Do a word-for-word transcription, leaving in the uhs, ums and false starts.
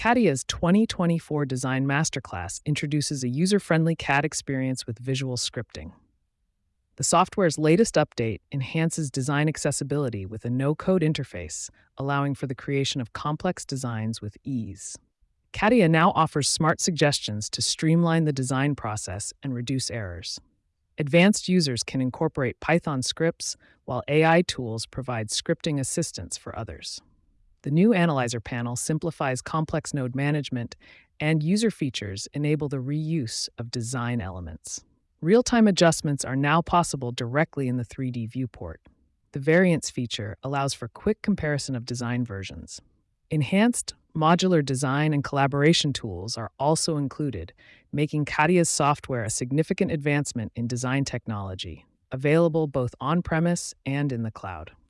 CATIA's twenty twenty-four Design Masterclass introduces a user-friendly C A D experience with visual scripting. The software's latest update enhances design accessibility with a no-code interface, allowing for the creation of complex designs with ease. CATIA now offers smart suggestions to streamline the design process and reduce errors. Advanced users can incorporate Python scripts, while A I tools provide scripting assistance for others. The new Analyzer panel simplifies complex node management, and user features enable the reuse of design elements. Real-time adjustments are now possible directly in the three D viewport. The Variants feature allows for quick comparison of design versions. Enhanced modular design and collaboration tools are also included, making CATIA's software a significant advancement in design technology, available both on-premise and in the cloud.